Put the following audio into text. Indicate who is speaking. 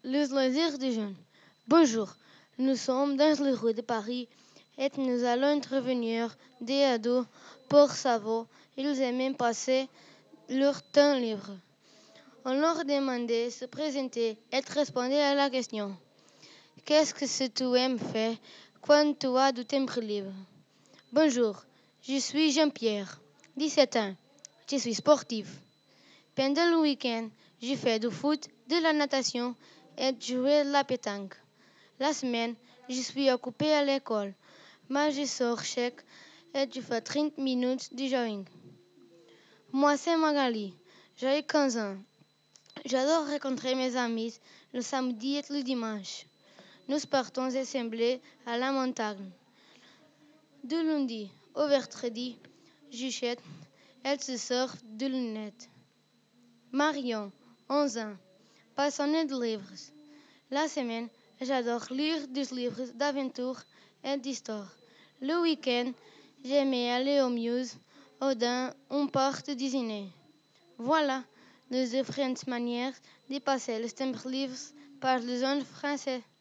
Speaker 1: Les loisirs des jeunes. Bonjour, nous sommes dans les rues de Paris et nous allons intervenir des ados pour savoir ils aiment passer leur temps libre. On leur demandait de se présenter et de répondre à la question qu'est-ce que tu aimes faire quand tu as du temps libre? Bonjour, je suis Jean-Pierre, 17 ans. Je suis sportif. Pendant le week-end, je fais du foot, de la natation et de jouer de la pétanque. La semaine, je suis occupé à l'école, mais je sors chaque et je fais 30 minutes de jogging. Moi, c'est Magali, j'ai 15 ans. J'adore rencontrer mes amis le samedi et le dimanche. Nous partons ensemble à la montagne. Du lundi au vendredi, j'achète et je sors de lunettes. Marion, 11 ans, passionnée de livres. La semaine, j'adore lire des livres d'aventure et d'histoire. Le week-end, j'aime aller au musée ou dans un parc de Disney. Voilà les différentes manières de passer le temps libre par les jeunes français.